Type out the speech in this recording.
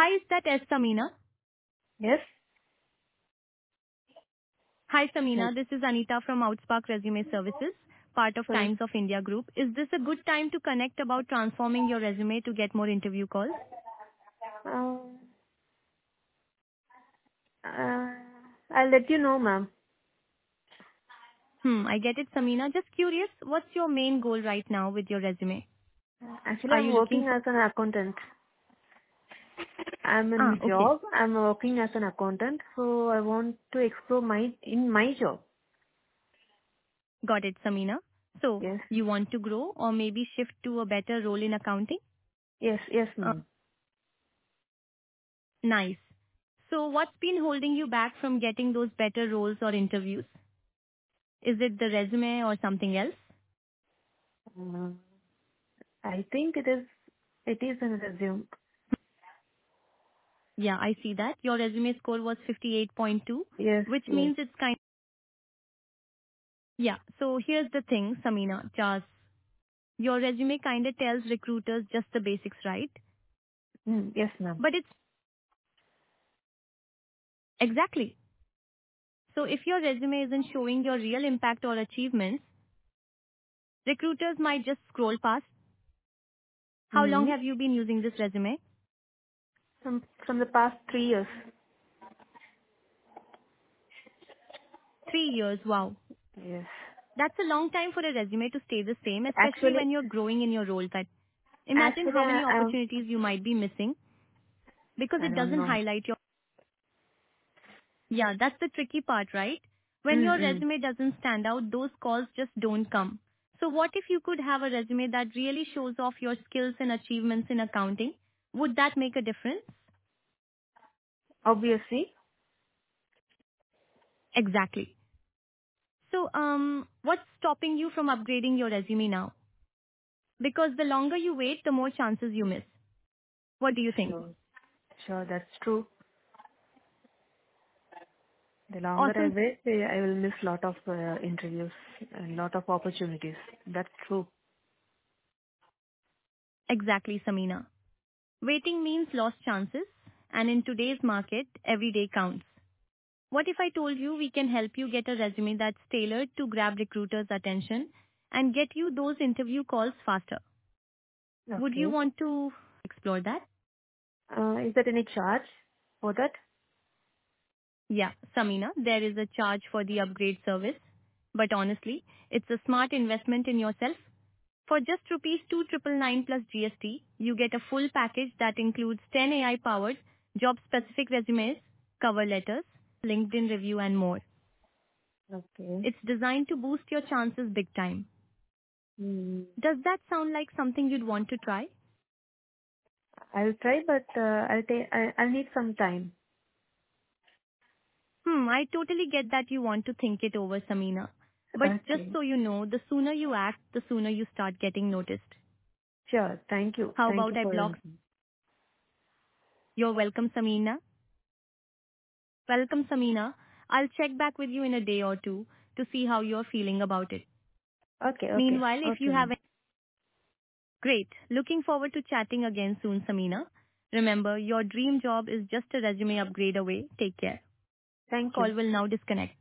Hi, is that S. Samina? Yes. Hi, Yes. Samina. This is Anita from Outspark Resume Services, part of Hmm. Times of India Group. Is this a good time to connect about transforming your resume to get more interview calls? Um, I'll let you know, ma'am. I get it, Samina. Just curious, what's your main goal right now with your resume? Actually, Are I'm you looking working for... as an accountant. I'm in Okay. job. I'm working as an accountant, so I want to explore my job. Got it, Samina. So, Yes. you want to grow or maybe shift to a better role in accounting? Yes. Yes, Uh, ma'am. nice. So, what's been holding you back from getting those better roles or interviews? Is it the resume or something else? Uh, I think it is in resume. Yeah, I see that. Your resume score was 58.2, Yes. which Yes. means it's kind. Yeah, so here's the thing, Samina, Chas. Your resume kind of tells recruiters just the basics, right? Yes, ma'am. But it's exactly. So if your resume isn't showing your real impact or achievements, recruiters might just scroll past. How long Hmm. have you been using this resume? From the past 3 years. 3 years, wow. Yes. That's a long time for a resume to stay the same, especially Actually, when you're growing in your role. That imagine actually, how many I opportunities you might be missing because I it don't doesn't know. highlight your. Yeah, that's the tricky part, right? When your Mm-mm. resume doesn't stand out, those calls just don't come. So what if you could have a resume that really shows off your skills and achievements in accounting? Would that make a difference? Obviously. Exactly. So, what's stopping you from upgrading your resume now? Because the longer you wait, the more chances you miss. What do you think? Sure. Sure, that's true. The longer I Awesome. wait, I will miss lot of interviews and lot of opportunities. That's true. Exactly, Samina. Waiting means lost chances, and in today's market, every day counts. What if I told you we can help you get a resume that's tailored to grab recruiters' attention and get you those interview calls faster? Would you Okay. want to explore that? Is there any charge for that? Yeah, Samina, there is a charge for the upgrade service, but honestly, it's a smart investment in yourself. For just rupees 2,999 plus GST, you get a full package that includes 10 AI-powered job-specific resumes, cover letters, LinkedIn review, and more. Okay. It's designed to boost your chances big time. Hmm. Does that sound like something you'd want to try? I'll try, but I'll need some time. I totally get that you want to think it over, Samina. But just Okay. so you know, the sooner you act, the sooner you start getting noticed. Sure. Thank you. How Thank about you I for your block? info. You're welcome, Samina. Welcome, Samina. I'll check back with you in a day or two to see how you're feeling about it. Okay. Okay. Meanwhile, if you Okay, have ma'am. a great, looking forward to chatting again soon, Samina. Remember, your dream job is just a resume upgrade away. Take care. Thank you. Call will now disconnect.